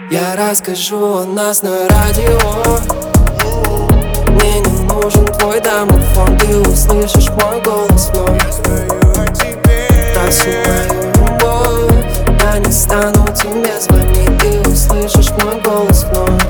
Я расскажу о нас на радио. Мне не нужен твой домофон, ты услышишь мой голос вновь. Танцуй мою любовь, я не стану тебе звонить, ты услышишь мой голос вновь.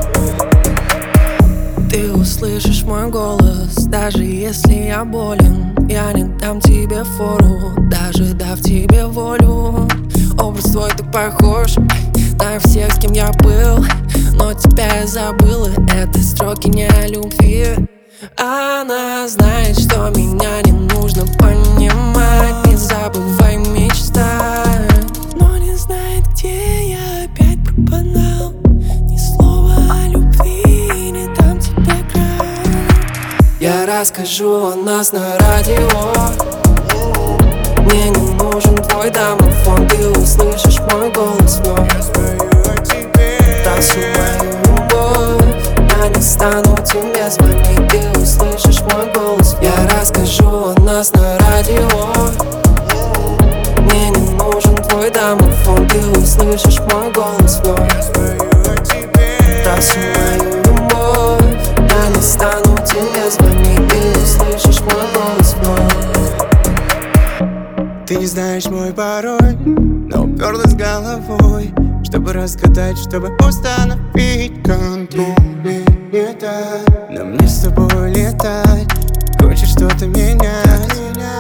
Ты услышишь мой голос, даже если я болен. Я не дам тебе фору, даже дав тебе волю. Образ твой так похож на всех, с кем я был, но тебя я забыла. Это строки не о любви. Она знает, что меня не нужно понимать. Не забывай мечтать, но не знает, где я опять пропадал. Ни слова о любви, не дам тебе край. Я расскажу о нас на радио. Мне не нужен твой домофон, ты услышишь мой голос вновь. Танцуй мою любовь, я не стану тебе звонить, ты услышишь мой голос. Я расскажу о нас на радио. Мне не нужен твой домофон, ты услышишь мой голос вновь. Танцуй мою любовь, я не стану тебе звонить, ты услышишь мой голос вновь. Ты не знаешь мой пароль, но уперлась головой, чтобы разгадать, чтобы установить контроль. Летать, но мне с тобой летать, хочешь что-то менять.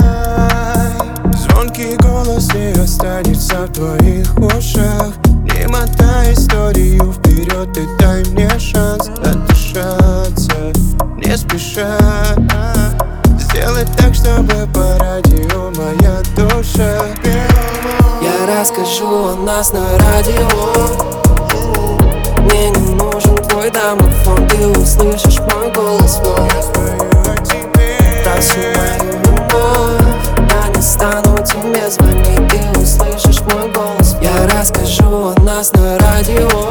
Звонкий голос не останется в твоих ушах. Не мотай историю вперед и дай мне шанс отдышаться, не спеша. Сделай так, чтобы по радио моя душа пела. Я расскажу о нас на радио. Мне не нужен твой домофон, ты услышишь мой голос вновь. Танцуй мою любовь, я не стану тебе звонить, ты услышишь мой голос. Я расскажу о нас на радио.